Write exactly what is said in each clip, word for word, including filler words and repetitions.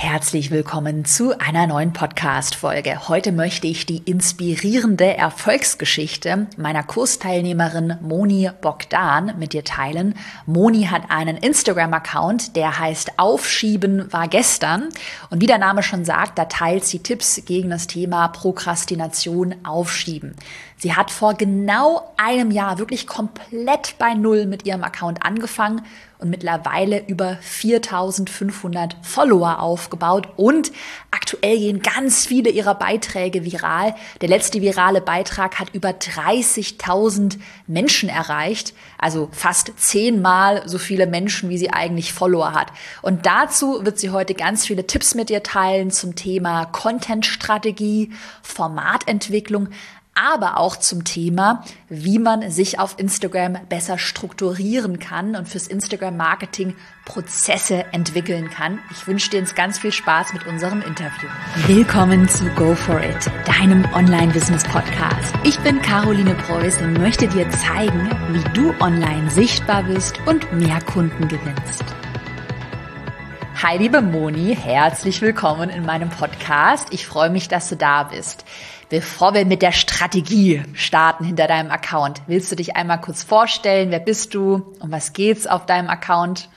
Herzlich willkommen zu einer neuen Podcast-Folge. Heute möchte ich die inspirierende Erfolgsgeschichte meiner Kursteilnehmerin Moni Bogdan mit dir teilen. Moni hat einen Instagram-Account, der heißt Aufschieben war gestern. Und wie der Name schon sagt, da teilt sie Tipps gegen das Thema Prokrastination, Aufschieben. Sie hat vor genau einem Jahr wirklich komplett bei Null mit ihrem Account angefangen und mittlerweile über viertausendfünfhundert Follower aufgebaut. Und aktuell gehen ganz viele ihrer Beiträge viral. Der letzte virale Beitrag hat über dreißigtausend Menschen erreicht. Also fast zehnmal so viele Menschen, wie sie eigentlich Follower hat. Und dazu wird sie heute ganz viele Tipps mit dir teilen zum Thema Content-Strategie, Formatentwicklung, aber auch zum Thema, wie man sich auf Instagram besser strukturieren kann und fürs Instagram-Marketing Prozesse entwickeln kann. Ich wünsche dir jetzt ganz viel Spaß mit unserem Interview. Willkommen zu Go For It, deinem Online-Business-Podcast. Ich bin Caroline Preuß und möchte dir zeigen, wie du online sichtbar bist und mehr Kunden gewinnst. Hi liebe Moni, herzlich willkommen in meinem Podcast. Ich freue mich, dass du da bist. Bevor wir mit der Strategie starten hinter deinem Account, willst du dich einmal kurz vorstellen? Wer bist du? Um was geht's auf deinem Account?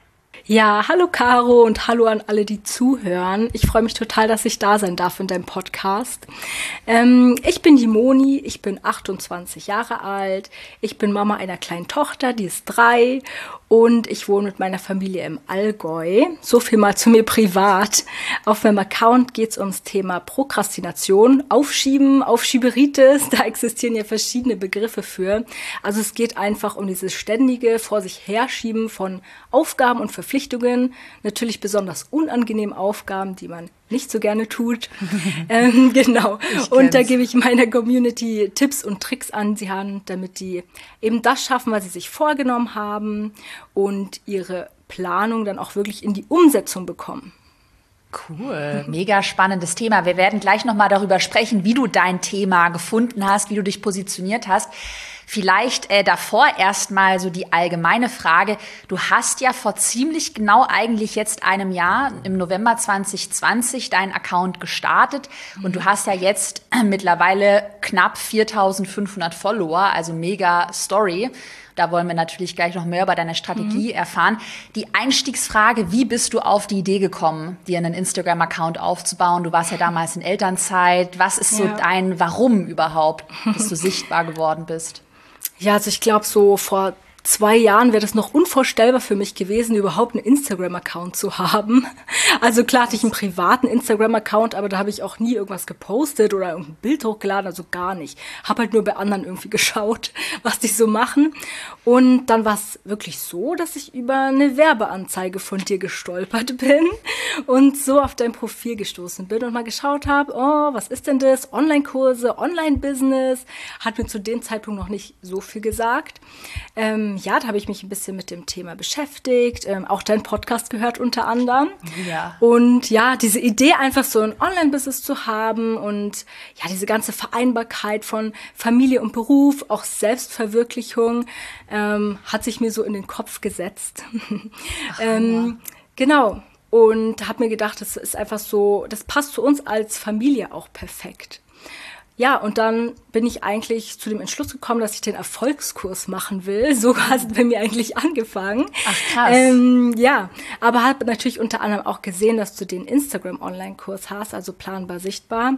Ja, hallo Caro und hallo an alle, die zuhören. Ich freue mich total, dass ich da sein darf in deinem Podcast. Ähm, ich bin die Moni, ich bin achtundzwanzig Jahre alt, ich bin Mama einer kleinen Tochter, die ist drei und ich wohne mit meiner Familie im Allgäu. So viel mal zu mir privat. Auf meinem Account geht es ums Thema Prokrastination, Aufschieben, Aufschieberitis, da existieren ja verschiedene Begriffe für. Also es geht einfach um dieses ständige vor sich herschieben von Aufgaben und Verpflichtungen, natürlich besonders unangenehme Aufgaben, die man nicht so gerne tut. ähm, genau. Und da gebe ich meiner Community Tipps und Tricks an die Hand, damit die eben das schaffen, was sie sich vorgenommen haben und ihre Planung dann auch wirklich in die Umsetzung bekommen. Cool, mega spannendes Thema. Wir werden gleich nochmal darüber sprechen, wie du dein Thema gefunden hast, wie du dich positioniert hast. Vielleicht äh, davor erstmal so die allgemeine Frage. Du hast ja vor ziemlich genau eigentlich jetzt einem Jahr, im November zwanzig zwanzig, deinen Account gestartet. Mhm. Und du hast ja jetzt äh, mittlerweile knapp viertausendfünfhundert Follower, also mega Story. Da wollen wir natürlich gleich noch mehr über deine Strategie mhm. erfahren. Die Einstiegsfrage, wie bist du auf die Idee gekommen, dir einen Instagram-Account aufzubauen? Du warst ja damals in Elternzeit. Was ist so ja. dein Warum überhaupt, dass du sichtbar geworden bist? Ja, also ich glaube, so vor zwei Jahren wäre das noch unvorstellbar für mich gewesen, überhaupt einen Instagram-Account zu haben. Also klar hatte ich einen privaten Instagram-Account, aber da habe ich auch nie irgendwas gepostet oder irgendein Bild hochgeladen, also gar nicht. Habe halt nur bei anderen irgendwie geschaut, was die so machen. Und dann war es wirklich so, dass ich über eine Werbeanzeige von dir gestolpert bin und so auf dein Profil gestoßen bin und mal geschaut habe, oh, was ist denn das? Online-Kurse, Online-Business. Hat mir zu dem Zeitpunkt noch nicht so viel gesagt. Ähm, ja, da habe ich mich ein bisschen mit dem Thema beschäftigt, ähm, auch deinen Podcast gehört unter anderem. Ja. Und ja, diese Idee einfach so ein Online-Business zu haben und ja, diese ganze Vereinbarkeit von Familie und Beruf, auch Selbstverwirklichung, ähm, hat sich mir so in den Kopf gesetzt. Ach, ähm, genau. Und habe mir gedacht, das ist einfach so, das passt zu uns als Familie auch perfekt. Ja, und dann bin ich eigentlich zu dem Entschluss gekommen, dass ich den Erfolgskurs machen will. So hat es bei mir eigentlich angefangen. Ach, krass. Ähm, ja, aber habe natürlich unter anderem auch gesehen, dass du den Instagram-Online-Kurs hast, also planbar sichtbar.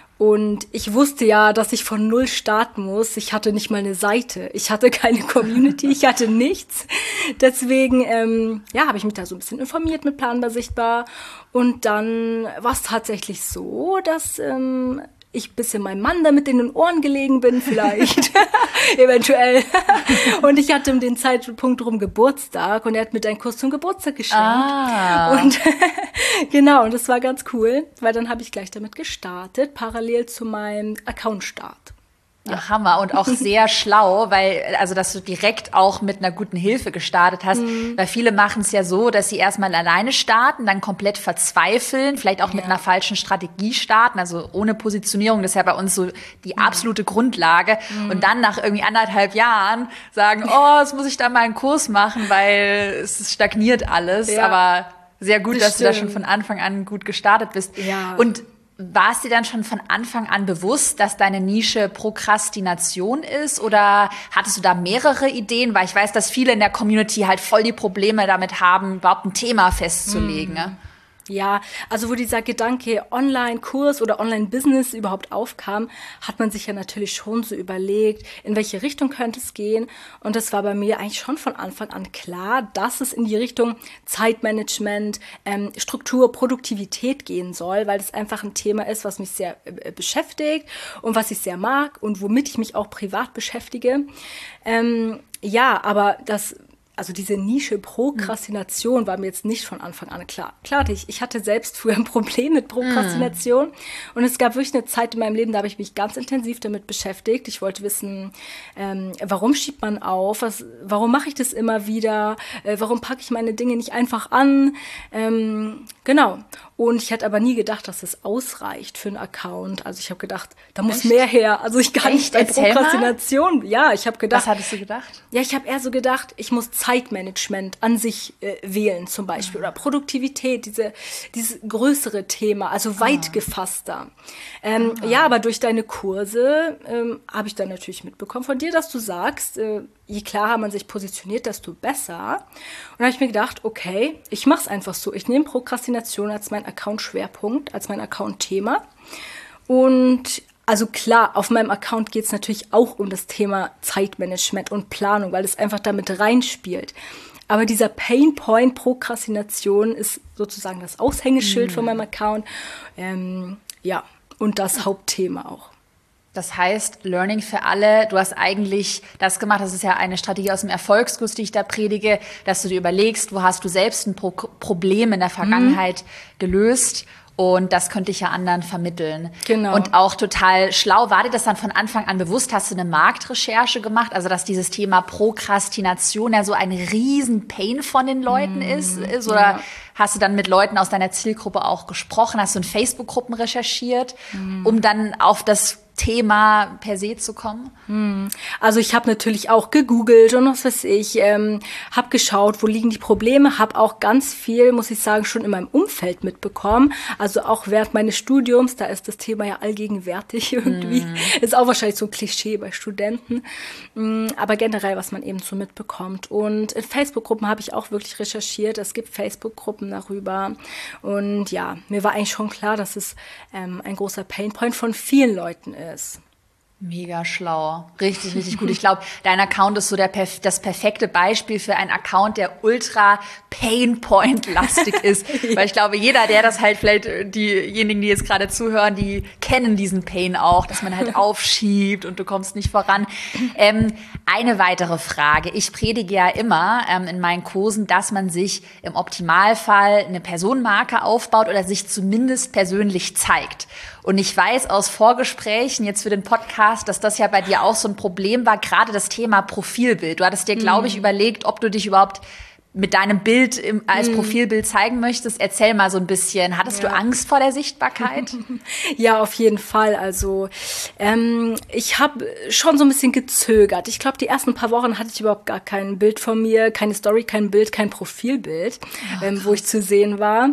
Und ich wusste ja, dass ich von Null starten muss. Ich hatte nicht mal eine Seite. Ich hatte keine Community. Ich hatte nichts. Deswegen, ähm, ja, habe ich mich da so ein bisschen informiert mit planbar sichtbar. Und dann war es tatsächlich so, dass ähm, ich ein bisschen meinem Mann damit in den Ohren gelegen bin, vielleicht, eventuell. Und ich hatte um den Zeitpunkt rum Geburtstag und er hat mir einen Kurs zum Geburtstag geschenkt. Ah. Und genau, und das war ganz cool, weil dann habe ich gleich damit gestartet, parallel zu meinem Account-Start. Ja, Hammer und auch sehr schlau, weil, also, dass du direkt auch mit einer guten Hilfe gestartet hast, mhm. weil viele machen es ja so, dass sie erstmal alleine starten, dann komplett verzweifeln, vielleicht auch ja. mit einer falschen Strategie starten, also ohne Positionierung, das ist ja bei uns so die absolute mhm. Grundlage mhm. und dann nach irgendwie anderthalb Jahren sagen, oh, jetzt muss ich da mal einen Kurs machen, weil es stagniert alles, ja. aber sehr gut, Das dass du da stimmt. schon von Anfang an gut gestartet bist. Ja. Und war es dir dann schon von Anfang an bewusst, dass deine Nische Prokrastination ist? Oder hattest du da mehrere Ideen? Weil ich weiß, dass viele in der Community halt voll die Probleme damit haben, überhaupt ein Thema festzulegen. Ne? Ja, also wo dieser Gedanke Online-Kurs oder Online-Business überhaupt aufkam, hat man sich ja natürlich schon so überlegt, in welche Richtung könnte es gehen. Und das war bei mir eigentlich schon von Anfang an klar, dass es in die Richtung Zeitmanagement, ähm, Struktur, Produktivität gehen soll, weil das einfach ein Thema ist, was mich sehr äh, beschäftigt und was ich sehr mag und womit ich mich auch privat beschäftige. Ähm, ja, aber das Also diese Nische Prokrastination war mir jetzt nicht von Anfang an klar. Klar, ich, ich hatte selbst früher ein Problem mit Prokrastination. Mm. Und es gab wirklich eine Zeit in meinem Leben, da habe ich mich ganz intensiv damit beschäftigt. Ich wollte wissen, ähm, warum schiebt man auf? Was, warum mache ich das immer wieder? Äh, warum packe ich meine Dinge nicht einfach an? Ähm, genau. Und ich hätte aber nie gedacht, dass es ausreicht für einen Account. Also ich habe gedacht, da muss Echt? mehr her. Also ich kann nicht bei Erzähl Prokrastination. Mal. Ja, ich habe gedacht. Was hattest du gedacht? Ja, ich habe eher so gedacht, ich muss Zeitmanagement an sich äh, wählen zum Beispiel. Oder Produktivität, diese, dieses größere Thema, also weit gefasster. Ähm, ah. Ja, aber durch deine Kurse ähm, habe ich dann natürlich mitbekommen von dir, dass du sagst, äh, je klarer man sich positioniert, desto besser. Und da habe ich mir gedacht, okay, ich mache es einfach so. Ich nehme Prokrastination als mein Account-Schwerpunkt, als mein Account-Thema. Und also klar, auf meinem Account geht es natürlich auch um das Thema Zeitmanagement und Planung, weil es einfach damit reinspielt. Aber dieser Painpoint Prokrastination ist sozusagen das Aushängeschild mhm. von meinem Account. Ähm, ja, und das Hauptthema auch. Das heißt, Learning für alle, du hast eigentlich das gemacht, das ist ja eine Strategie aus dem Erfolgskurs, die ich da predige, dass du dir überlegst, wo hast du selbst ein Pro- Problem in der Vergangenheit mhm. gelöst und das könnte ich ja anderen vermitteln. Genau. Und auch total schlau, war dir das dann von Anfang an bewusst, hast du eine Marktrecherche gemacht, also dass dieses Thema Prokrastination ja so ein riesen Pain von den Leuten mhm. ist, ist oder ja. Hast du dann mit Leuten aus deiner Zielgruppe auch gesprochen, hast du in Facebook-Gruppen recherchiert, mhm. um dann auf das Thema per se zu kommen? Also ich habe natürlich auch gegoogelt und was weiß ich, ähm, habe geschaut, wo liegen die Probleme, habe auch ganz viel, muss ich sagen, schon in meinem Umfeld mitbekommen. Also auch während meines Studiums, da ist das Thema ja allgegenwärtig irgendwie. Mm. Ist auch wahrscheinlich so ein Klischee bei Studenten. Aber generell, was man eben so mitbekommt. Und in Facebook-Gruppen habe ich auch wirklich recherchiert. Es gibt Facebook-Gruppen darüber. Und ja, mir war eigentlich schon klar, dass es ähm, ein großer Painpoint von vielen Leuten ist. Ist. Mega schlau. Richtig, richtig gut. Ich glaube, dein Account ist so der, das perfekte Beispiel für einen Account, der ultra Painpoint-lastig ist. Ja. Weil ich glaube, jeder, der das halt vielleicht, diejenigen, die jetzt gerade zuhören, die kennen diesen Pain auch, dass man halt aufschiebt und du kommst nicht voran. Ähm, eine weitere Frage. Ich predige ja immer ähm, in meinen Kursen, dass man sich im Optimalfall eine Personenmarke aufbaut oder sich zumindest persönlich zeigt. Und ich weiß aus Vorgesprächen jetzt für den Podcast, dass das ja bei dir auch so ein Problem war, gerade das Thema Profilbild. Du hattest dir, glaube ich, mm. überlegt, ob du dich überhaupt mit deinem Bild im, als mm. Profilbild zeigen möchtest. Erzähl mal so ein bisschen. Hattest ja. du Angst vor der Sichtbarkeit? Ja, auf jeden Fall. Also ähm, ich habe schon so ein bisschen gezögert. Ich glaube, die ersten paar Wochen hatte ich überhaupt gar kein Bild von mir, keine Story, kein Bild, kein Profilbild, oh, ähm, wo ich zu sehen war.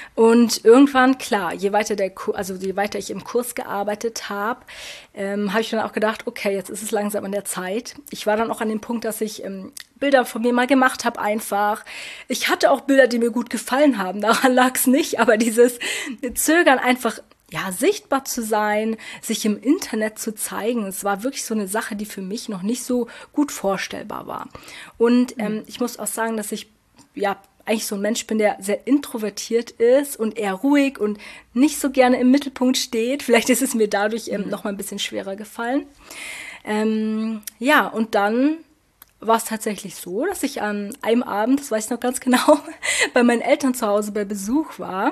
Und irgendwann, klar, je weiter der Kur- also je weiter ich im Kurs gearbeitet habe, ähm, habe ich dann auch gedacht, okay, jetzt ist es langsam an der Zeit. Ich war dann auch an dem Punkt, dass ich ähm, Bilder von mir mal gemacht habe einfach. Ich hatte auch Bilder, die mir gut gefallen haben, daran lag es nicht, aber dieses Zögern einfach, ja, sichtbar zu sein, sich im Internet zu zeigen, es war wirklich so eine Sache, die für mich noch nicht so gut vorstellbar war. Und ähm, ich muss auch sagen, dass ich, ja, eigentlich so ein Mensch bin, der sehr introvertiert ist und eher ruhig und nicht so gerne im Mittelpunkt steht. Vielleicht ist es mir dadurch ähm, noch mal ein bisschen schwerer gefallen. Ähm, ja, und dann war es tatsächlich so, dass ich an einem Abend, das weiß ich noch ganz genau, bei meinen Eltern zu Hause bei Besuch war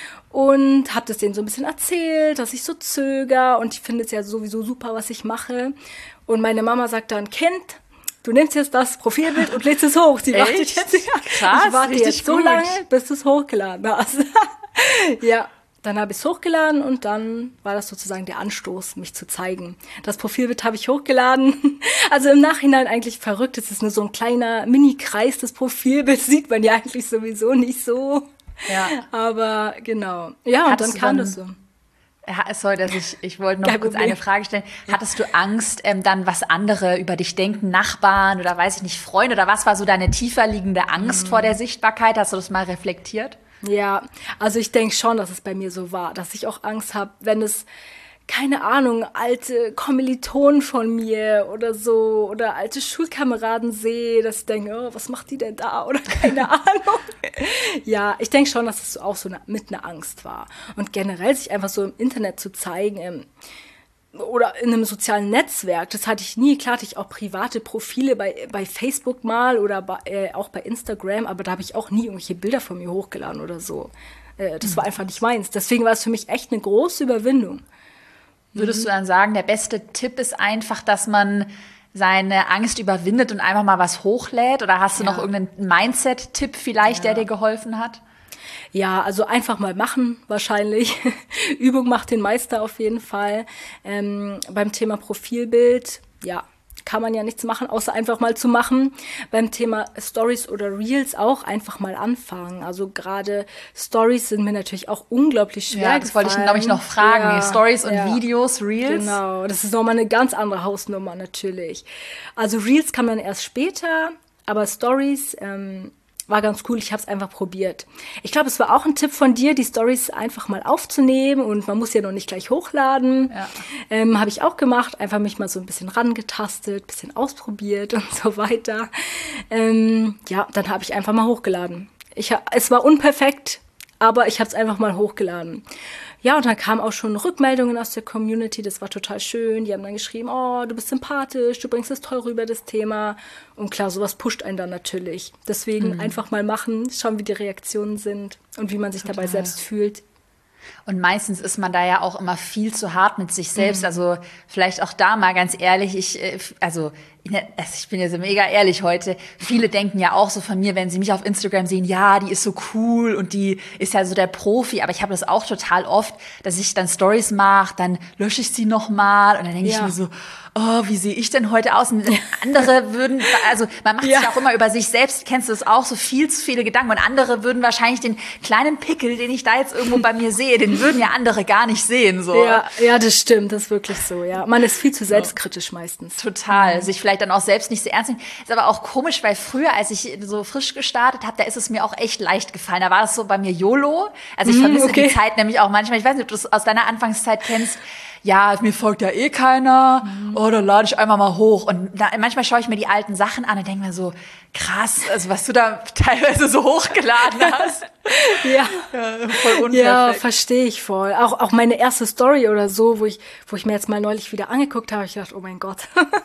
und habe das denen so ein bisschen erzählt, dass ich so zöger und ich finde es ja sowieso super, was ich mache. Und meine Mama sagt dann, Kind, du nimmst jetzt das Profilbild und lädst es hoch. Sie wartet jetzt, ja, krass, ich warte jetzt so gut. lange, bis du es hochgeladen hast. Ja, dann habe ich es hochgeladen und dann war das sozusagen der Anstoß, mich zu zeigen. Das Profilbild habe ich hochgeladen. Also im Nachhinein eigentlich verrückt. Es ist nur so ein kleiner Mini-Kreis des Profilbilds. Sieht man ja eigentlich sowieso nicht so. Ja. Aber genau. Ja, und Hattest dann kam du dann, das so. Ja, sorry, dass ich, ich wollte noch Kein kurz Problem. eine Frage stellen. Hattest du Angst, ähm, dann was andere über dich denken, Nachbarn oder weiß ich nicht, Freunde oder was war so deine tiefer liegende Angst vor der Sichtbarkeit? Hast du das mal reflektiert? Ja, also ich denke schon, dass es bei mir so war, dass ich auch Angst habe, wenn es, keine Ahnung, alte Kommilitonen von mir oder so oder alte Schulkameraden sehe, dass ich denke, oh, was macht die denn da oder keine Ahnung. Ja, ich denke schon, dass es auch so eine, mit einer Angst war. Und generell sich einfach so im Internet zu zeigen, ähm, oder in einem sozialen Netzwerk, das hatte ich nie. Klar hatte ich auch private Profile bei, bei Facebook mal oder bei, äh, auch bei Instagram, aber da habe ich auch nie irgendwelche Bilder von mir hochgeladen oder so. Äh, das war einfach nicht meins. Deswegen war es für mich echt eine große Überwindung. Würdest du dann sagen, der beste Tipp ist einfach, dass man seine Angst überwindet und einfach mal was hochlädt? Oder hast du Ja. noch irgendeinen Mindset-Tipp vielleicht, der dir geholfen hat? Ja, also einfach mal machen wahrscheinlich. Übung macht den Meister auf jeden Fall. Ähm, beim Thema Profilbild, ja, kann man ja nichts machen, außer einfach mal zu machen. Beim Thema Stories oder Reels auch einfach mal anfangen. Also gerade Stories sind mir natürlich auch unglaublich schwer Ja, das wollte ich, gefallen. glaube ich, noch fragen. Ja, Stories und ja. Videos, Reels. Genau, das ist nochmal eine ganz andere Hausnummer natürlich. Also Reels kann man erst später, aber Stories ähm, war ganz cool. Ich habe es einfach probiert. Ich glaube, es war auch ein Tipp von dir, die Stories einfach mal aufzunehmen und man muss ja noch nicht gleich hochladen. Ja. Ähm, habe ich auch gemacht. Einfach mich mal so ein bisschen rangetastet, bisschen ausprobiert und so weiter. Ähm, ja, dann habe ich einfach mal hochgeladen. Ich, ha- es war unperfekt, aber ich habe es einfach mal hochgeladen. Ja, und dann kamen auch schon Rückmeldungen aus der Community, das war total schön. Die haben dann geschrieben, oh, du bist sympathisch, du bringst es toll rüber, das Thema. Und klar, sowas pusht einen dann natürlich. Deswegen einfach mal machen, schauen, wie die Reaktionen sind und wie man sich dabei selbst fühlt. Und meistens ist man da ja auch immer viel zu hart mit sich selbst. Also vielleicht auch da mal ganz ehrlich, ich, äh, also ich bin jetzt mega ehrlich heute. Viele denken ja auch so von mir, wenn sie mich auf Instagram sehen, ja, die ist so cool und die ist ja so der Profi. Aber ich habe das auch total oft, dass ich dann Stories mache, dann lösche ich sie nochmal und dann denke Ja. ich mir so, oh, wie sehe ich denn heute aus? Und andere würden, also man macht Ja. sich auch immer über sich selbst, kennst du das auch, so viel zu viele Gedanken. Und andere würden wahrscheinlich den kleinen Pickel, den ich da jetzt irgendwo bei mir sehe, den würden ja andere gar nicht sehen. So. Ja, ja, das stimmt, das ist wirklich so, ja. Man ist viel zu selbstkritisch meistens. Total. Sich vielleicht dann auch selbst nicht so ernst nehmen. Ist aber auch komisch, weil früher, als ich so frisch gestartet habe, da ist es mir auch echt leicht gefallen. Da war das so bei mir YOLO. Also ich Mm, vermisse okay. die Zeit nämlich auch manchmal. Ich weiß nicht, ob du das aus deiner Anfangszeit kennst. Ja, mir folgt ja eh keiner. Oh, dann lade ich einmal mal hoch. Und da, manchmal schaue ich mir die alten Sachen an und denke mir so, krass, also was du da teilweise so hochgeladen hast. Ja. Ja, voll unperfekt. Ja, verstehe ich voll. Auch, auch meine erste Story oder so, wo ich, wo ich mir jetzt mal neulich wieder angeguckt habe, ich dachte, oh mein Gott.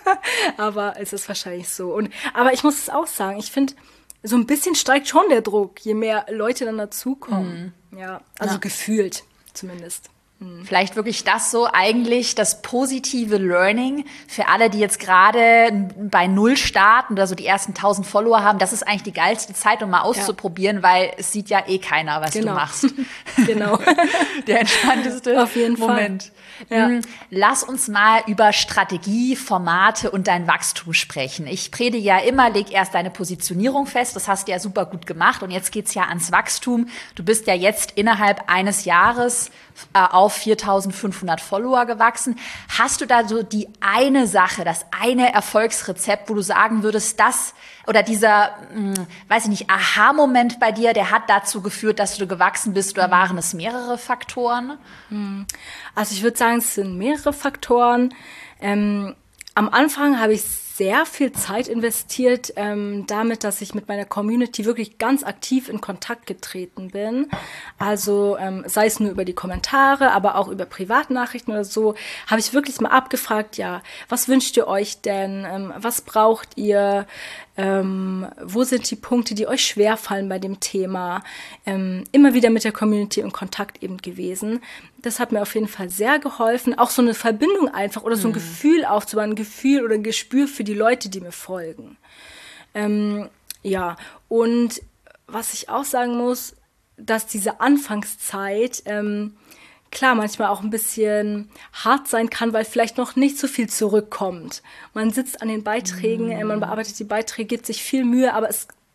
Aber es ist wahrscheinlich so. Und, aber ich muss es auch sagen, ich finde, so ein bisschen steigt schon der Druck, je mehr Leute dann dazukommen. Ja, also Ja. gefühlt zumindest. Vielleicht wirklich das so eigentlich das positive Learning für alle, die jetzt gerade bei Null starten oder so die ersten tausend Follower haben. Das ist eigentlich die geilste Zeit, um mal auszuprobieren, weil es sieht ja eh keiner, was Genau. du machst. Genau. Der entspannteste Auf jeden Fall. Moment. Ja. Hm, Lass uns mal über Strategie, Formate und dein Wachstum sprechen. Ich predige ja immer, leg erst deine Positionierung fest. Das hast du ja super gut gemacht. Und jetzt geht's ja ans Wachstum. Du bist ja jetzt innerhalb eines Jahres äh, auf viertausendfünfhundert Follower gewachsen. Hast du da so die eine Sache, das eine Erfolgsrezept, wo du sagen würdest, das oder dieser, mh, weiß ich nicht, Aha-Moment bei dir, der hat dazu geführt, dass du gewachsen bist, oder waren es mehrere Faktoren? Also ich würde sagen, es sind mehrere Faktoren. Ähm, am Anfang habe ich sehr viel Zeit investiert ähm, damit, dass ich mit meiner Community wirklich ganz aktiv in Kontakt getreten bin. Also ähm, sei es nur über die Kommentare, aber auch über Privatnachrichten oder so, habe ich wirklich mal abgefragt, ja, was wünscht ihr euch denn? Ähm, was braucht ihr? Ähm, wo sind die Punkte, die euch schwerfallen bei dem Thema? Ähm, immer wieder mit der Community in Kontakt eben gewesen. Das hat mir auf jeden Fall sehr geholfen. Auch so eine Verbindung einfach oder so ein Gefühl aufzubauen, ein Gefühl oder ein Gespür für die Leute, die mir folgen. Ähm, ja, und was ich auch sagen muss, dass diese Anfangszeit ähm, klar manchmal auch ein bisschen hart sein kann, weil vielleicht noch nicht so viel zurückkommt. Man sitzt an den Beiträgen, äh, man bearbeitet die Beiträge, gibt sich viel Mühe, aber es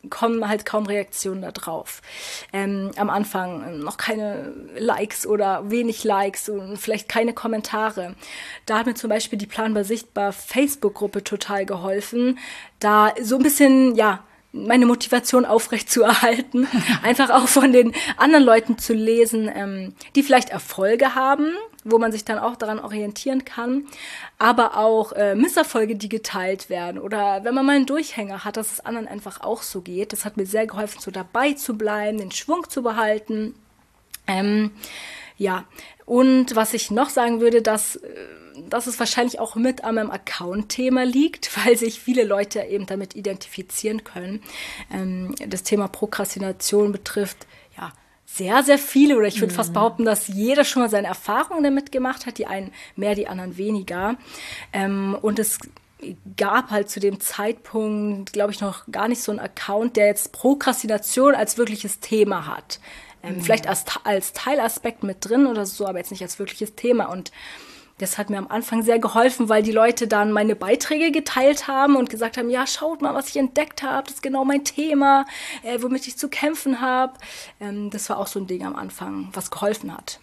kommen halt kaum Reaktionen da drauf. Ähm, am Anfang noch keine Likes oder wenig Likes und vielleicht keine Kommentare. Da hat mir zum Beispiel die Planbar Sichtbar Facebook-Gruppe total geholfen, da so ein bisschen, ja, meine Motivation aufrechtzuerhalten, einfach auch von den anderen Leuten zu lesen, ähm, die vielleicht Erfolge haben, wo man sich dann auch daran orientieren kann, aber auch äh, Misserfolge, die geteilt werden oder wenn man mal einen Durchhänger hat, dass es anderen einfach auch so geht. Das hat mir sehr geholfen, so dabei zu bleiben, den Schwung zu behalten. Ähm, ja, und was ich noch sagen würde, dass äh, dass es wahrscheinlich auch mit an meinem Account-Thema liegt, weil sich viele Leute eben damit identifizieren können. Ähm, das Thema Prokrastination betrifft ja sehr, sehr viele, oder ich würde mhm. fast behaupten, dass jeder schon mal seine Erfahrungen damit gemacht hat, die einen mehr, die anderen weniger. Ähm, und es gab halt zu dem Zeitpunkt, glaube ich, noch gar nicht so einen Account, der jetzt Prokrastination als wirkliches Thema hat. Ähm, mhm. Vielleicht als, als Teilaspekt mit drin oder so, aber jetzt nicht als wirkliches Thema. Und das hat mir am Anfang sehr geholfen, weil die Leute dann meine Beiträge geteilt haben und gesagt haben, ja, schaut mal, was ich entdeckt habe, das ist genau mein Thema, äh, womit ich zu kämpfen habe. Ähm, das war auch so ein Ding am Anfang, was geholfen hat.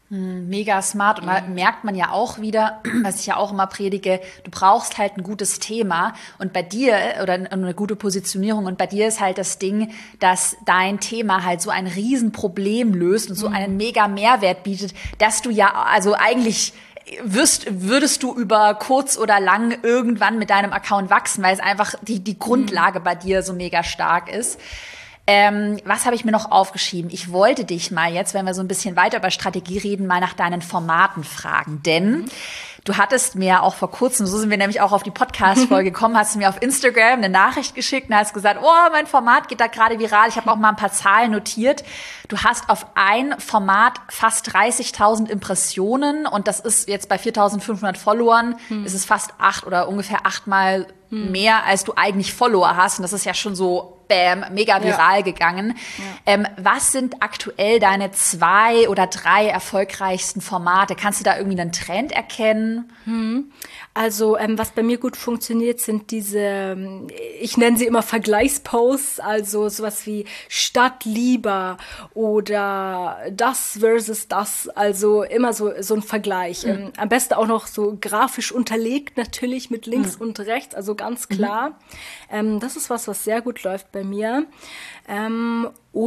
Mega smart. Und da merkt man ja auch wieder, was ich ja auch immer predige, du brauchst halt ein gutes Thema und bei dir, oder eine gute Positionierung, und bei dir ist halt das Ding, dass dein Thema halt so ein Riesenproblem löst und so einen mega Mehrwert bietet, dass du ja, also eigentlich wirst, würdest du über kurz oder lang irgendwann mit deinem Account wachsen, weil es einfach die, die Grundlage bei dir so mega stark ist. Ähm, was habe ich mir noch aufgeschrieben? Ich wollte dich mal jetzt, wenn wir so ein bisschen weiter über Strategie reden, mal nach deinen Formaten fragen. Denn mhm. du hattest mir auch vor kurzem, so sind wir nämlich auch auf die Podcast-Folge gekommen, hast du mir auf Instagram eine Nachricht geschickt und hast gesagt, oh, mein Format geht da gerade viral. Ich habe auch mal ein paar Zahlen notiert. Du hast auf ein Format fast dreißigtausend Impressionen und das ist jetzt bei viertausendfünfhundert Followern, mhm. ist es fast acht oder ungefähr achtmal mhm. mehr, als du eigentlich Follower hast. Und das ist ja schon so bam, mega viral ja. gegangen. Ja. Ähm, was sind aktuell deine zwei oder drei erfolgreichsten Formate? Kannst du da irgendwie einen Trend erkennen? Hm. Also ähm, was bei mir gut funktioniert, sind diese, ich nenne sie immer Vergleichsposts, also sowas wie Stadt lieber oder das versus das, also immer so, so ein Vergleich. Mhm. Ähm, am besten auch noch so grafisch unterlegt natürlich mit links mhm. und rechts, also ganz klar. Mhm. Ähm, das ist was, was sehr gut läuft bei mir. Ähm,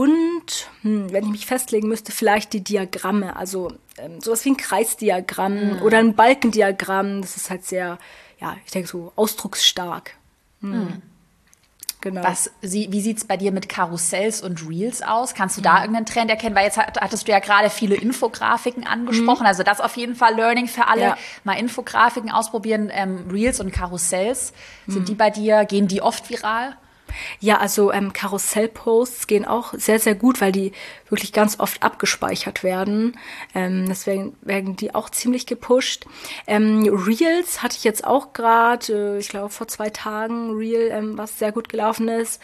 und hm, wenn ich mich festlegen müsste, vielleicht die Diagramme, also ähm, sowas wie ein Kreisdiagramm mhm. oder ein Balkendiagramm, das ist halt sehr, ja, ich denke so ausdrucksstark. Hm. Mhm. Genau. Was, wie sieht es bei dir mit Karussells und Reels aus? Kannst du da mhm. irgendeinen Trend erkennen? Weil jetzt hattest du ja gerade viele Infografiken angesprochen. Mhm. Also das auf jeden Fall Learning für alle. Ja. Mal Infografiken ausprobieren. Ähm, Reels und Karussells, mhm. sind die bei dir, gehen die oft viral? Ja, also ähm, Karussellposts gehen auch sehr, sehr gut, weil die wirklich ganz oft abgespeichert werden. Ähm, deswegen werden die auch ziemlich gepusht. Ähm, Reels hatte ich jetzt auch gerade, äh, ich glaube vor zwei Tagen, Reel, ähm, was sehr gut gelaufen ist.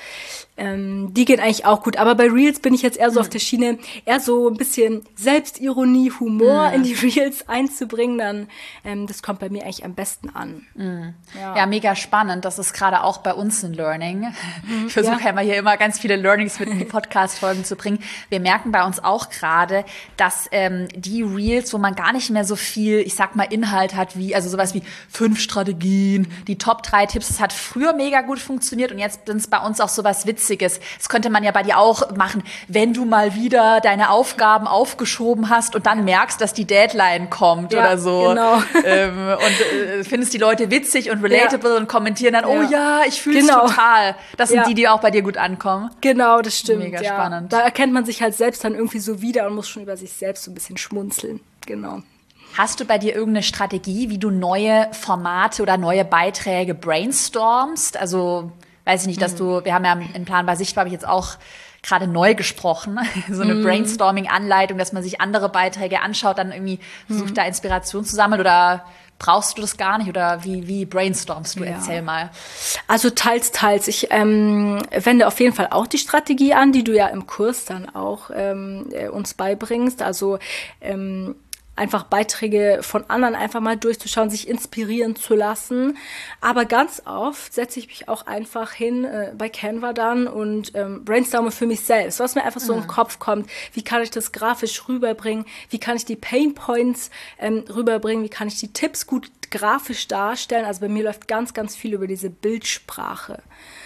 Ähm, die gehen eigentlich auch gut. Aber bei Reels bin ich jetzt eher so hm. auf der Schiene, eher so ein bisschen Selbstironie, Humor hm. in die Reels einzubringen. Dann, ähm, das kommt bei mir eigentlich am besten an. Hm. Ja. ja, mega spannend. Das ist gerade auch bei uns ein Learning. Ich versuche ja immer hier immer ganz viele Learnings mit in die Podcast-Folgen zu bringen. Wir merken bei uns auch gerade, dass ähm, die Reels, wo man gar nicht mehr so viel, ich sag mal, Inhalt hat, wie also sowas wie fünf Strategien, die Top drei Tipps, das hat früher mega gut funktioniert und jetzt sind es bei uns auch sowas Witziges. Das könnte man ja bei dir auch machen, wenn du mal wieder deine Aufgaben aufgeschoben hast und dann merkst, dass die Deadline kommt ja, oder so. Genau. Ähm, und äh, findest die Leute witzig und relatable ja. und kommentieren dann, oh ja, ich fühle es genau. total. Das sind ja. die, die auch bei dir gut ankommen. Genau, das stimmt. Mega ja. spannend. Da erkennt man sich halt selbst dann irgendwie so wieder und muss schon über sich selbst so ein bisschen schmunzeln. Genau. Hast du bei dir irgendeine Strategie, wie du neue Formate oder neue Beiträge brainstormst? Also, weiß ich nicht, dass du, wir haben ja in Planbar Sichtbar, habe ich jetzt auch gerade neu gesprochen, so eine mm. Brainstorming-Anleitung, dass man sich andere Beiträge anschaut, dann irgendwie versucht, mm. da Inspiration zu sammeln, oder brauchst du das gar nicht, oder wie, wie brainstormst du? Ja. Erzähl mal. Also teils, teils. Ich ähm, wende auf jeden Fall auch die Strategie an, die du ja im Kurs dann auch ähm, uns beibringst. Also ähm, einfach Beiträge von anderen einfach mal durchzuschauen, sich inspirieren zu lassen. Aber ganz oft setze ich mich auch einfach hin äh, bei Canva dann und ähm, brainstorme für mich selbst, was mir einfach so mhm. im Kopf kommt. Wie kann ich das grafisch rüberbringen? Wie kann ich die Pain Points ähm, rüberbringen? Wie kann ich die Tipps gut grafisch darstellen? Also bei mir läuft ganz, ganz viel über diese Bildsprache.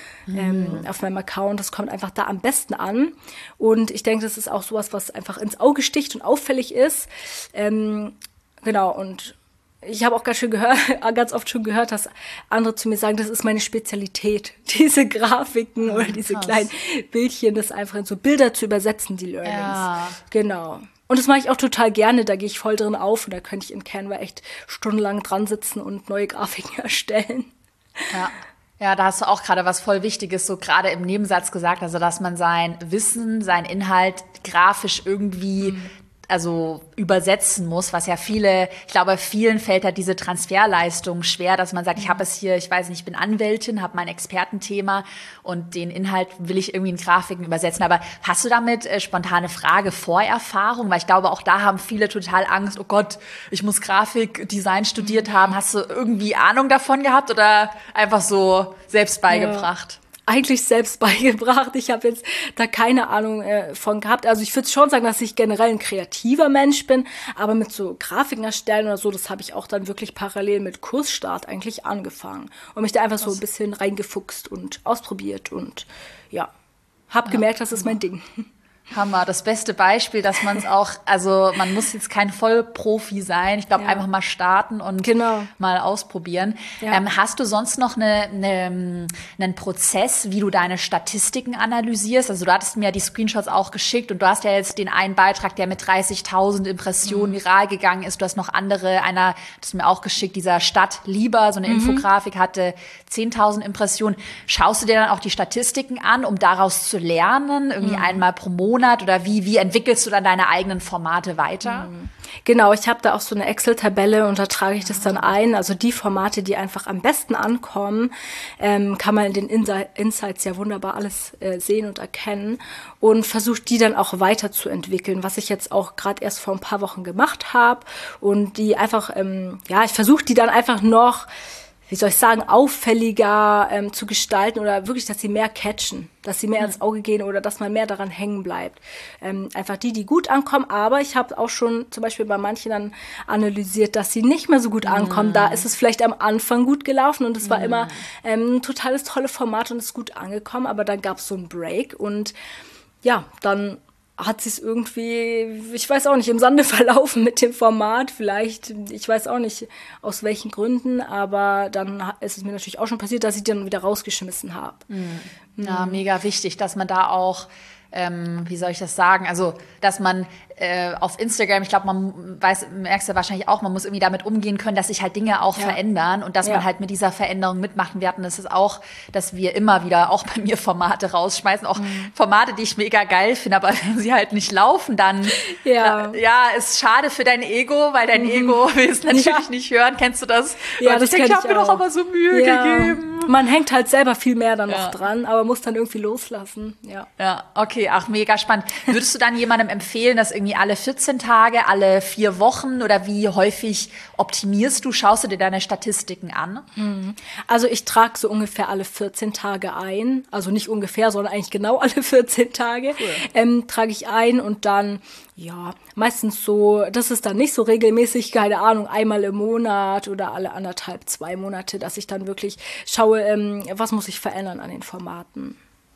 Ähm, auf meinem Account. Das kommt einfach da am besten an. Und ich denke, das ist auch sowas, was einfach ins Auge sticht und auffällig ist. Ähm, genau, und ich habe auch ganz schön gehört, ganz oft schon gehört, dass andere zu mir sagen, das ist meine Spezialität, diese Grafiken oh, oder diese krass. kleinen Bildchen, das einfach in so Bilder zu übersetzen, die Learnings. Ja. Genau. Und das mache ich auch total gerne, da gehe ich voll drin auf und da könnte ich in Canva echt stundenlang dran sitzen und neue Grafiken erstellen. Ja. Ja, da hast du auch gerade was voll Wichtiges so gerade im Nebensatz gesagt, also dass man sein Wissen, sein Inhalt grafisch irgendwie mhm. also übersetzen muss, was ja viele, ich glaube, vielen fällt halt diese Transferleistung schwer, dass man sagt, ich habe es hier, ich weiß nicht, ich bin Anwältin, habe mein Expertenthema und den Inhalt will ich irgendwie in Grafiken übersetzen. Aber hast du damit äh, spontane Frage, Vorerfahrung? Weil ich glaube, auch da haben viele total Angst, oh Gott, ich muss Grafikdesign studiert haben. Hast du irgendwie Ahnung davon gehabt oder einfach so selbst beigebracht? Ja. Eigentlich selbst beigebracht. Ich habe jetzt da keine Ahnung äh, von gehabt. Also ich würde schon sagen, dass ich generell ein kreativer Mensch bin, aber mit so Grafiken erstellen oder so, das habe ich auch dann wirklich parallel mit Kursstart eigentlich angefangen und mich da einfach Was? so ein bisschen reingefuchst und ausprobiert und ja, habe ja. gemerkt, das ist mein Ding. Hammer, das beste Beispiel, dass man es auch, also man muss jetzt kein Vollprofi sein. Ich glaube, ja. einfach mal starten und genau. mal ausprobieren. Ja. Ähm, hast du sonst noch eine, eine, einen Prozess, wie du deine Statistiken analysierst? Also du hattest mir ja die Screenshots auch geschickt und du hast ja jetzt den einen Beitrag, der mit dreißigtausend Impressionen mhm. viral gegangen ist. Du hast noch andere, einer, das ist mir auch geschickt, dieser Stadt Lieber, so eine mhm. Infografik, hatte zehntausend Impressionen. Schaust du dir dann auch die Statistiken an, um daraus zu lernen? Irgendwie mhm. einmal pro Monat? Oder wie, wie entwickelst du dann deine eigenen Formate weiter? Genau, ich habe da auch so eine Excel-Tabelle und da trage ich das dann ein. Also die Formate, die einfach am besten ankommen, ähm, kann man in den Insi- Insights ja wunderbar alles äh, sehen und erkennen und versuche die dann auch weiterzuentwickeln, was ich jetzt auch gerade erst vor ein paar Wochen gemacht habe und die einfach, ähm, ja, ich versuche die dann einfach noch, wie soll ich sagen, auffälliger ähm, zu gestalten oder wirklich, dass sie mehr catchen, dass sie mehr mhm. ins Auge gehen oder dass man mehr daran hängen bleibt. Ähm, einfach die, die gut ankommen, aber ich habe auch schon zum Beispiel bei manchen dann analysiert, dass sie nicht mehr so gut ankommen. Mhm. Da ist es vielleicht am Anfang gut gelaufen und es war mhm. immer ähm, ein totales tolle Format und ist gut angekommen, aber dann gab es so einen Break und ja, dann hat sich irgendwie, ich weiß auch nicht, im Sande verlaufen mit dem Format. Vielleicht, ich weiß auch nicht, aus welchen Gründen, aber dann ist es mir natürlich auch schon passiert, dass ich die dann wieder rausgeschmissen habe. Mhm. Ja, mega wichtig, dass man da auch, ähm, wie soll ich das sagen, also, dass man äh, auf Instagram, ich glaube, man weiß, merkst du wahrscheinlich auch, man muss irgendwie damit umgehen können, dass sich halt Dinge auch ja. verändern und dass ja. man halt mit dieser Veränderung mitmachen wird. Und das ist auch, dass wir immer wieder auch bei mir Formate rausschmeißen, auch mhm. Formate, die ich mega geil finde, aber wenn sie halt nicht laufen, dann ja, da, ja ist schade für dein Ego, weil dein mhm. Ego will es natürlich ja. nicht hören. Kennst du das? Ja, und das ich denke, ich habe mir doch aber so Mühe ja. gegeben. Man hängt halt selber viel mehr dann ja. noch dran, aber muss dann irgendwie loslassen. Ja, ja, okay, ach, mega spannend. Würdest du dann jemandem empfehlen, dass irgendwie alle vierzehn Tage, alle vier Wochen oder wie häufig optimierst du? Schaust du dir deine Statistiken an? Also ich trage so ungefähr alle vierzehn Tage ein. Also nicht ungefähr, sondern eigentlich genau alle vierzehn Tage cool. ähm, trage ich ein und dann, ja, meistens so, das ist dann nicht so regelmäßig, keine Ahnung, einmal im Monat oder alle anderthalb, zwei Monate, dass ich dann wirklich schaue, ähm, was muss ich verändern an den Formaten.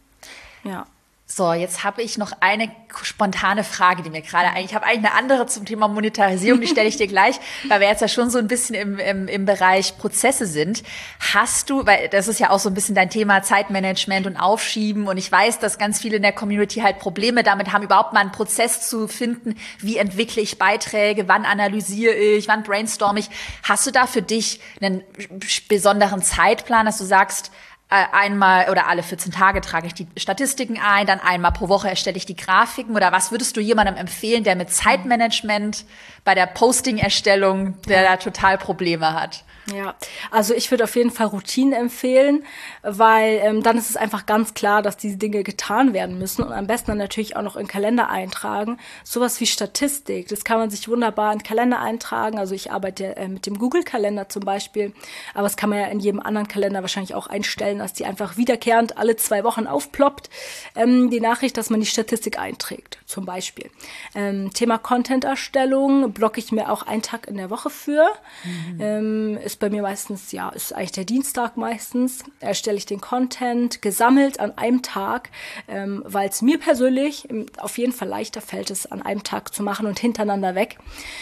Ja. So, jetzt habe ich noch eine spontane Frage, die mir gerade eigentlich, ich habe eigentlich eine andere zum Thema Monetarisierung, die stelle ich dir gleich, weil wir jetzt ja schon so ein bisschen im, im, im Bereich Prozesse sind. Hast du, weil das ist ja auch so ein bisschen dein Thema Zeitmanagement und Aufschieben und ich weiß, dass ganz viele in der Community halt Probleme damit haben, überhaupt mal einen Prozess zu finden, wie entwickle ich Beiträge, wann analysiere ich, wann brainstorm ich. Hast du da für dich einen besonderen Zeitplan, dass du sagst, einmal oder alle vierzehn Tage trage ich die Statistiken ein, dann einmal pro Woche erstelle ich die Grafiken oder was würdest du jemandem empfehlen, der mit Zeitmanagement bei der Posting-Erstellung, der da total Probleme hat? Ja, also ich würde auf jeden Fall Routinen empfehlen, weil ähm, dann ist es einfach ganz klar, dass diese Dinge getan werden müssen und am besten dann natürlich auch noch in den Kalender eintragen. Sowas wie Statistik, das kann man sich wunderbar in den Kalender eintragen. Also ich arbeite äh, mit dem Google-Kalender zum Beispiel, aber das kann man ja in jedem anderen Kalender wahrscheinlich auch einstellen, dass die einfach wiederkehrend alle zwei Wochen aufploppt, ähm, die Nachricht, dass man die Statistik einträgt, zum Beispiel. Ähm, Thema Content-Erstellung blocke ich mir auch einen Tag in der Woche für. Mhm. Ähm, ist bei mir meistens, ja, ist eigentlich der Dienstag meistens, erstelle ich den Content gesammelt an einem Tag, ähm, weil es mir persönlich auf jeden Fall leichter fällt, es an einem Tag zu machen und hintereinander weg.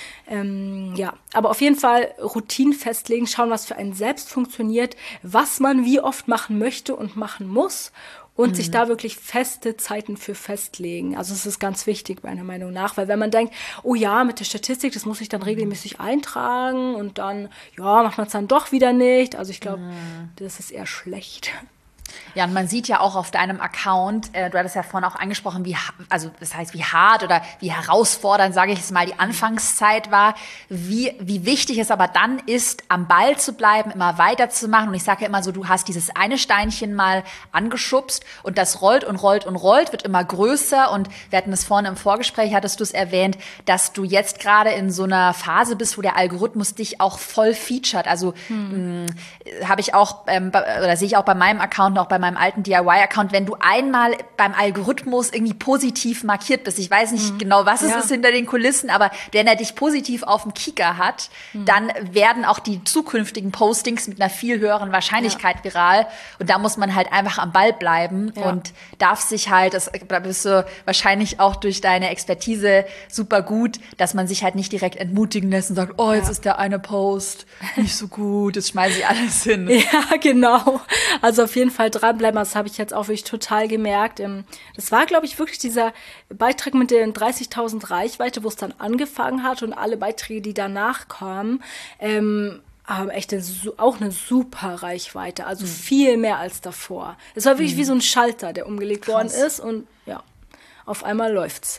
Ähm, ja, aber auf jeden Fall Routinen festlegen, schauen, was für einen selbst funktioniert, was man wie oft machen möchte und machen muss. Und mhm. sich da wirklich feste Zeiten für festlegen. Also es ist ganz wichtig, meiner Meinung nach. Weil wenn man denkt, oh ja, mit der Statistik, das muss ich dann regelmäßig eintragen und dann, ja, macht man es dann doch wieder nicht. Also ich glaube, mhm. das ist eher schlecht. Ja, und man sieht ja auch auf deinem Account, äh, du hattest ja vorhin auch angesprochen, wie, also das heißt, wie hart oder wie herausfordernd, sage ich jetzt mal, die Anfangszeit war, wie, wie wichtig es aber dann ist, am Ball zu bleiben, immer weiterzumachen. Und ich sage ja immer so, du hast dieses eine Steinchen mal angeschubst und das rollt und rollt und rollt, wird immer größer. Und wir hatten es vorhin im Vorgespräch, hattest du es erwähnt, dass du jetzt gerade in so einer Phase bist, wo der Algorithmus dich auch voll featured. Also hm. habe ich auch, ähm, oder sehe ich auch bei meinem Account, auch bei meinem alten D I Y-Account, wenn du einmal beim Algorithmus irgendwie positiv markiert bist, ich weiß nicht mhm. genau, was es ja. ist hinter den Kulissen, aber wenn er dich positiv auf dem Kieker hat, mhm. dann werden auch die zukünftigen Postings mit einer viel höheren Wahrscheinlichkeit ja. viral und da muss man halt einfach am Ball bleiben ja. und darf sich halt, das, da bist du wahrscheinlich auch durch deine Expertise super gut, dass man sich halt nicht direkt entmutigen lässt und sagt, oh, jetzt ja. ist der eine Post nicht so gut, jetzt schmeiße ich alles hin. Ja, genau. Also auf jeden Fall dranbleiben, das habe ich jetzt auch wirklich total gemerkt. Das war, glaube ich, wirklich dieser Beitrag mit den dreißigtausend Reichweite, wo es dann angefangen hat und alle Beiträge, die danach kamen, ähm, haben echt eine, auch eine super Reichweite, also mhm. viel mehr als davor. Es war wirklich mhm. wie so ein Schalter, der umgelegt Krass. worden ist und ja, auf einmal läuft's.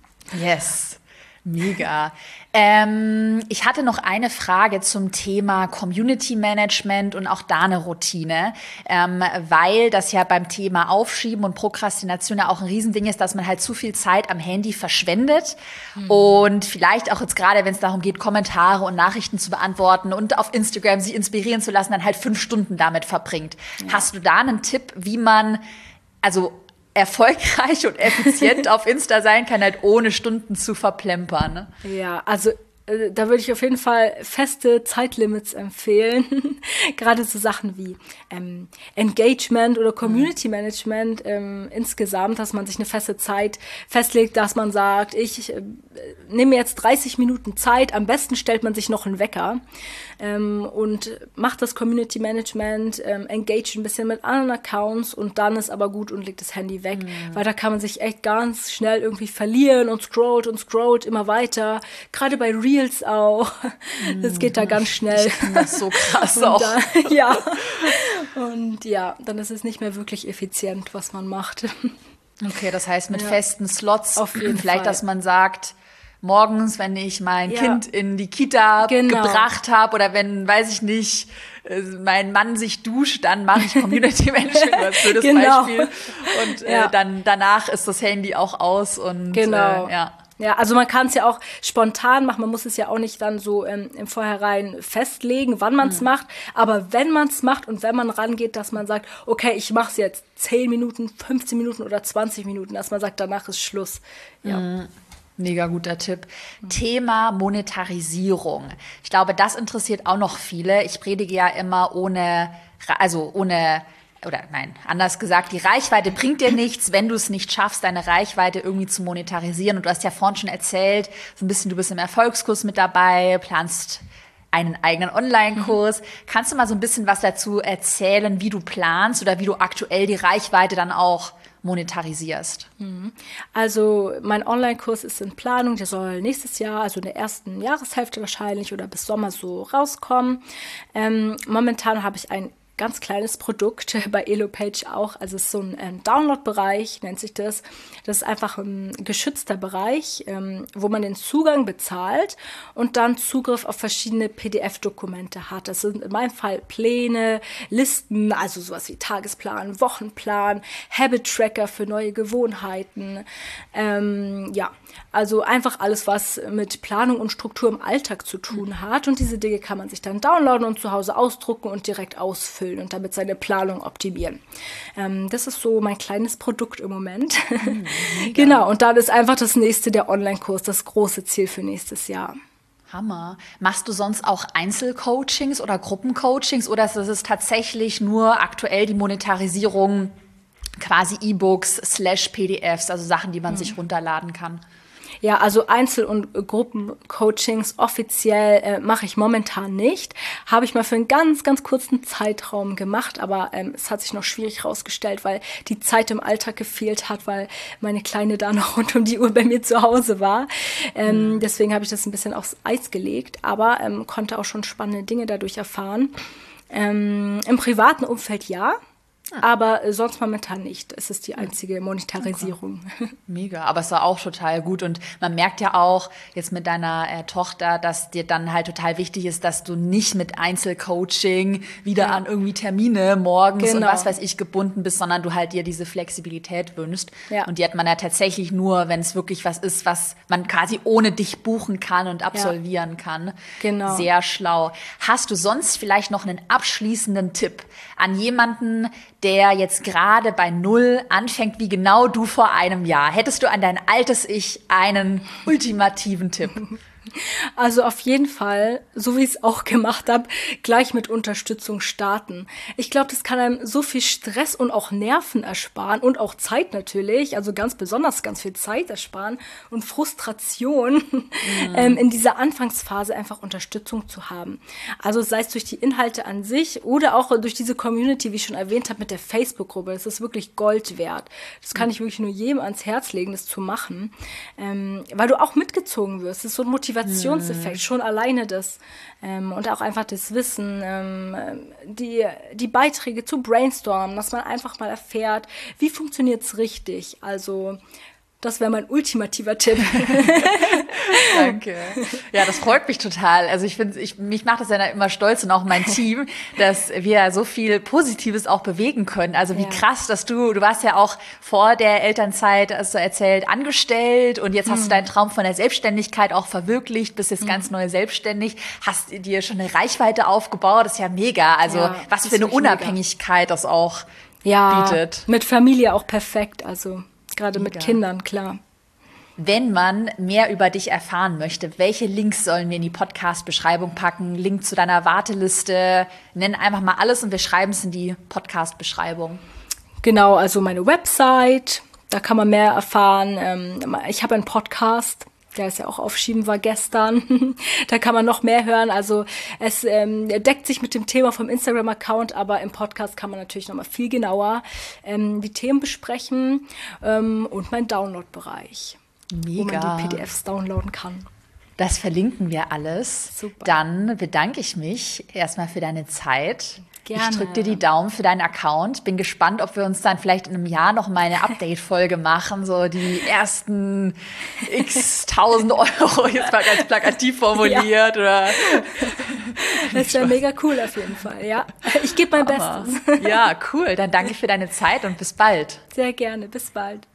Yes. Mega. Ähm, ich hatte noch eine Frage zum Thema Community Management und auch da eine Routine, ähm, weil das ja beim Thema Aufschieben und Prokrastination ja auch ein Riesending ist, dass man halt zu viel Zeit am Handy verschwendet mhm. und vielleicht auch jetzt gerade, wenn es darum geht, Kommentare und Nachrichten zu beantworten und auf Instagram sich inspirieren zu lassen, dann halt fünf Stunden damit verbringt. Ja. Hast du da einen Tipp, wie man, also erfolgreich und effizient auf Insta sein kann, halt ohne Stunden zu verplempern. Ne? Ja, also äh, da würde ich auf jeden Fall feste Zeitlimits empfehlen. Gerade so Sachen wie ähm, Engagement oder Community Management ähm, insgesamt, dass man sich eine feste Zeit festlegt, dass man sagt, ich äh, nehme jetzt dreißig Minuten Zeit, am besten stellt man sich noch einen Wecker ähm, und macht das Community Management, ähm, engage ein bisschen mit anderen Accounts und dann ist aber gut und legt das Handy weg, mhm. weil da kann man sich echt ganz schnell irgendwie verlieren und scrollt und scrollt immer weiter, gerade bei Reels auch, mhm. das geht da ganz schnell. Ich finde das so krass und auch. Dann, ja, und ja, dann ist es nicht mehr wirklich effizient, was man macht. Okay, das heißt mit ja. festen Slots, auf jeden vielleicht, Fall. dass man sagt, morgens, wenn ich mein ja. Kind in die Kita genau. gebracht habe oder wenn, weiß ich nicht, mein Mann sich duscht, dann mache ich Community Management als für das genau. Beispiel. Und ja. äh, dann danach ist das Handy auch aus und genau. äh, ja. Ja, also man kann es ja auch spontan machen, man muss es ja auch nicht dann so ähm, im Vorhinein festlegen, wann man es mhm. macht, aber wenn man es macht und wenn man rangeht, dass man sagt, okay, ich mache es jetzt zehn Minuten, fünfzehn Minuten oder zwanzig Minuten, dass man sagt, danach ist Schluss. Ja. Mhm. Mega guter Tipp. Mhm. Thema Monetarisierung. Ich glaube, das interessiert auch noch viele. Ich predige ja immer ohne, also ohne Oder nein, anders gesagt, die Reichweite bringt dir nichts, wenn du es nicht schaffst, deine Reichweite irgendwie zu monetarisieren. Und du hast ja vorhin schon erzählt, so ein bisschen, du bist im Erfolgskurs mit dabei, planst einen eigenen Online-Kurs. Mhm. Kannst du mal so ein bisschen was dazu erzählen, wie du planst oder wie du aktuell die Reichweite dann auch monetarisierst? Also mein Online-Kurs ist in Planung, der soll nächstes Jahr, also in der ersten Jahreshälfte wahrscheinlich oder bis Sommer so rauskommen. Ähm, momentan habe ich ein ganz kleines Produkt bei Elopage auch. Also es ist so ein ähm, Download-Bereich, nennt sich das. Das ist einfach ein geschützter Bereich, ähm, wo man den Zugang bezahlt und dann Zugriff auf verschiedene P D F-Dokumente hat. Das sind in meinem Fall Pläne, Listen, also sowas wie Tagesplan, Wochenplan, Habit-Tracker für neue Gewohnheiten. Ähm, ja, also einfach alles, was mit Planung und Struktur im Alltag zu tun hat. Und diese Dinge kann man sich dann downloaden und zu Hause ausdrucken und direkt ausfüllen und damit seine Planung optimieren. Ähm, das ist so mein kleines Produkt im Moment. Mhm, genau, und dann ist einfach das nächste der Online-Kurs, das große Ziel für nächstes Jahr. Hammer. Machst du sonst auch Einzelcoachings oder Gruppencoachings oder ist es tatsächlich nur aktuell die Monetarisierung quasi E-Books slash P D Fs, also Sachen, die man mhm. sich runterladen kann? Ja, also Einzel- und Gruppencoachings offiziell äh, mache ich momentan nicht. Habe ich mal für einen ganz, ganz kurzen Zeitraum gemacht, aber ähm, es hat sich noch schwierig rausgestellt, weil die Zeit im Alltag gefehlt hat, weil meine Kleine da noch rund um die Uhr bei mir zu Hause war. Ähm, mhm. Deswegen habe ich das ein bisschen aufs Eis gelegt, aber ähm, konnte auch schon spannende Dinge dadurch erfahren. Ähm, im privaten Umfeld ja. Aber sonst momentan nicht. Es ist die einzige Monetarisierung. Okay. Mega, aber es war auch total gut. Und man merkt ja auch jetzt mit deiner äh, Tochter, dass dir dann halt total wichtig ist, dass du nicht mit Einzelcoaching wieder ja. an irgendwie Termine morgens genau. und was weiß ich gebunden bist, sondern du halt dir diese Flexibilität wünschst. Ja. Und die hat man ja tatsächlich nur, wenn es wirklich was ist, was man quasi ohne dich buchen kann und absolvieren ja. kann. Genau. Sehr schlau. Hast du sonst vielleicht noch einen abschließenden Tipp an jemanden, der jetzt gerade bei Null anfängt, wie genau du vor einem Jahr? Hättest du an dein altes Ich einen ultimativen Tipp? Also auf jeden Fall, so wie ich es auch gemacht habe, gleich mit Unterstützung starten. Ich glaube, das kann einem so viel Stress und auch Nerven ersparen und auch Zeit natürlich, also ganz besonders ganz viel Zeit ersparen und Frustration mhm. ähm, in dieser Anfangsphase einfach Unterstützung zu haben. Also sei es durch die Inhalte an sich oder auch durch diese Community, wie ich schon erwähnt habe, mit der Facebook-Gruppe. Das ist wirklich Gold wert. Das kann ich wirklich nur jedem ans Herz legen, das zu machen, ähm, weil du auch mitgezogen wirst. Das ist so ein Motivationseffekt, schon alleine das. Ähm, und auch einfach das Wissen, ähm, die, die Beiträge zu brainstormen, dass man einfach mal erfährt, wie funktioniert es richtig. Also das wäre mein ultimativer Tipp. Danke. Ja, das freut mich total. Also ich finde, ich, mich macht das ja immer stolz und auch mein Team, dass wir so viel Positives auch bewegen können. Also wie ja. krass, dass du, du warst ja auch vor der Elternzeit, hast du erzählt, angestellt und jetzt hast hm. du deinen Traum von der Selbstständigkeit auch verwirklicht, bist jetzt hm. ganz neu selbstständig, hast dir schon eine Reichweite aufgebaut. Das ist ja mega. Also ja, was für eine Unabhängigkeit mega. Das auch ja, bietet. Mit Familie auch perfekt, also gerade mit Kindern, klar. Wenn man mehr über dich erfahren möchte, welche Links sollen wir in die Podcast-Beschreibung packen? Link zu deiner Warteliste. Nenn einfach mal alles und wir schreiben es in die Podcast-Beschreibung. Genau, also meine Website, da kann man mehr erfahren. Ich habe einen Podcast, der ist ja auch aufschieben war gestern. Da kann man noch mehr hören. Also es ähm, deckt sich mit dem Thema vom Instagram-Account, aber im Podcast kann man natürlich noch mal viel genauer ähm, die Themen besprechen ähm, und mein Download-Bereich, Mega. Wo man die P D Fs downloaden kann. Das verlinken wir alles. Super. Dann bedanke ich mich erstmal für deine Zeit. Gerne. Ich drücke dir die Daumen für deinen Account. Bin gespannt, ob wir uns dann vielleicht in einem Jahr noch mal eine Update-Folge machen. So die ersten x tausend Euro, jetzt mal ganz plakativ formuliert. Ja. Oder das wäre mega cool auf jeden Fall, ja. Ich gebe mein Bestes. Ja, cool. Dann danke für deine Zeit und bis bald. Sehr gerne. Bis bald.